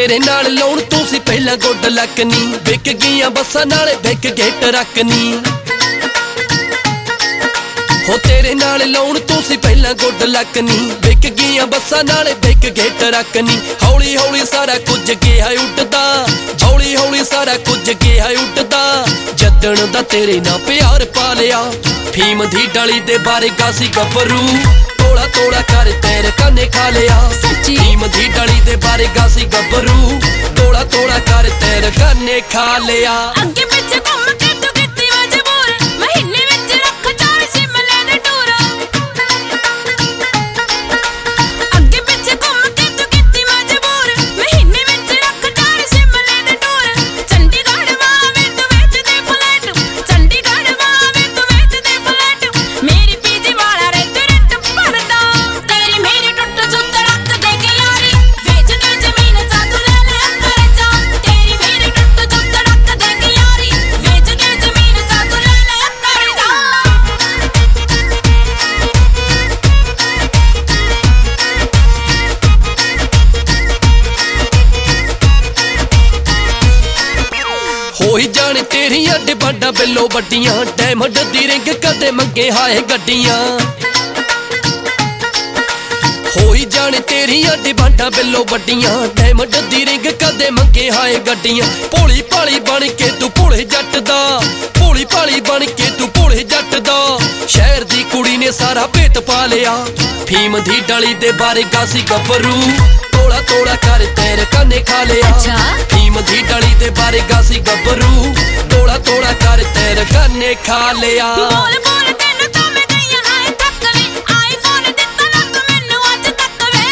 तेरे नाल लाउण तू सी पहला गुड लक नी, विक गईयां बसां नाले विक गए ट्रक नी। हो तेरे नाल लाउण तू सी पहला गुड लक नी, विक गईयां बसां नाले विक गए ट्रक नी। हौली हौली सारा कुछ गया उठदा, हौली हौली सारा कुछ गया उठदा। जदन दा तेरे नाल प्यार पा लिया, फीम दी डाली दे बारे गासी गबरू। तोड़ा तोड़ा कर तेरे कन्ने खा लिया, फीम दी डाली दे बारे गासी गबरू। तोड़ा तोड़ा कर तेरे कन्ने खा लिया। अगे पिछे घूम के तू कीती मजबूर, महीने विच रख चार शिमले दे टूर। अगे पिछे घूम के तू कीती मजबूर, महीने विच रख चार शिमले दे टूर। चंडीगढ़ वावे तू वेच दे फ्लैट, चंडीगढ़ वावे तू वेच दे फ्लैट। मेरी पीजी वाला रेत रेत भरदा, तेरी मेरी टुट जुत रख दे के यारी। वेच दे जमीन चा तू ले ले अंदर जा, तेरी मेरी टुट जुत रख दे के यारी। वेच दे जमीन चा तू ले ले अंदर जा। होई जाने तेरियां डिमांडां बिलो वड्डियां, डायमंड दी रिंग कदे मंगे हाए गड्डियां। होई जाने तेरियां डिमांडां बिलो वड्डियां, डायमंड दी रिंग कदे मंगे हाए गड्डियां। भोली भाली बन के तू भोले जट दा, भोली भाली बन के तू भोले जट दा। शहर दी कुड़ी ने सारा भेत पा लिया, फीम दी डाली दे बारे गासी गबरू। तोड़ा तोड़ा कर तेरे कन्ने खा लिया, फीम दी डाली दे बारे गासी गबरू। तोड़ा तोड़ा कर तेरे कन्ने खा लिया। बोल बोल तेनू तो मैं गई हाय थक वे, आईफोन दित्ता लग मैनू अज तक वे।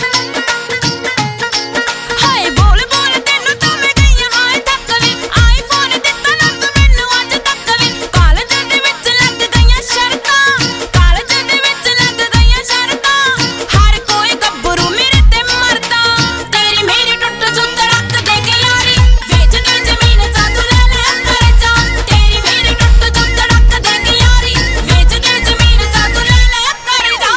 हाय बोल बोल तेनू तो मैं गई हाय थक वे, आईफोन दित्ता लग मैनू अज तक वे। कालज दे विच लग गईयां शर्तां, कालज दे विच लग गईयां शर्तां। हर कोई गब्बरू मेरे ते मरदा, तेरी मेरी टुट जुत रख दे के यारी। वेच दे जमीन चा तू ले ले अंदर जा, तेरी मेरी टुट जुत रख दे के यारी। वेच दे जमीन चा तू ले ले अंदर जा।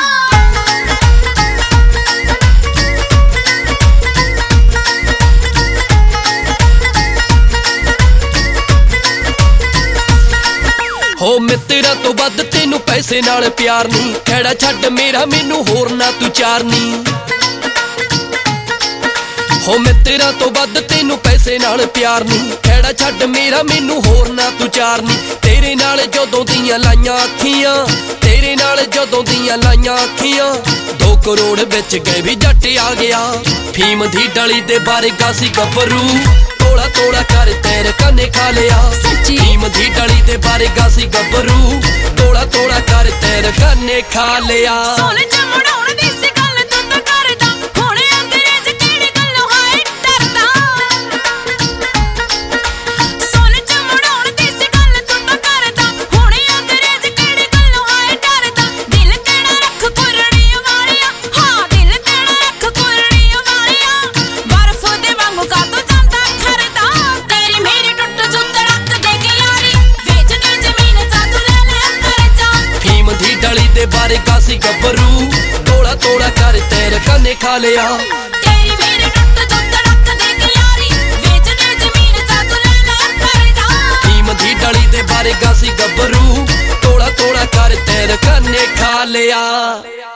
हो मित्रा तो वध तेनू पैसे नाल प्यार नी, खैड़ा छड्ड मेरा मैनू होर ना तू चारनी। हो मित्रा तो वध तेनू पैसे नाल प्यार नी, खैड़ा छड्ड मेरा मैनू होर ना तू चारनी। तेरे नाल जदों दियां लाइयां अखियां, तेरे नाल जदों दियां लाइयां अखियां। 2 करोड़ बिच गए भी जट आ गया, फीम दी डाली दे बारे गासी गबरू। तोड़ा तोड़ा कर तेरे कन्ने खा लिया, फीम दी डाली दे बारे गासी गबरू। तोड़ा तोड़ा कर तेरे कन्ने खा लिया। सोने चमड़ाउण दी सी गल तू तां करदा, हुण अंग्रेज किहड़ी गल्लों हाय डरदा। सोने चमड़ाउण दी सी गल तू तां करदा, हुण अंग्रेज किहड़ी गल्लों हाय डरदा। दिल तेरा रख कुरड़ी वालिया, हाँ दिल तेरा रख कुरड़ी वालिया। बर्फ दे वांगू कातों जांदा खरदा, तेरी मेरी टुट जुत रख दे के यारी। वेच दे जमीन चा तू ले ले अंदर जा, फीम दी डाली दे बारे गासी गबरू। तोड़ा तोड़ा कर तेरे कन्ने खा लिया। तेरी मेरी टुट जुत रख दे के यारी। वेच दे जमीन चा तू ले ले अंदर जा, फीम दी डाली दे बारे गासी गबरू। तोड़ा तोड़ा कर तेरे कन्ने खा लिया।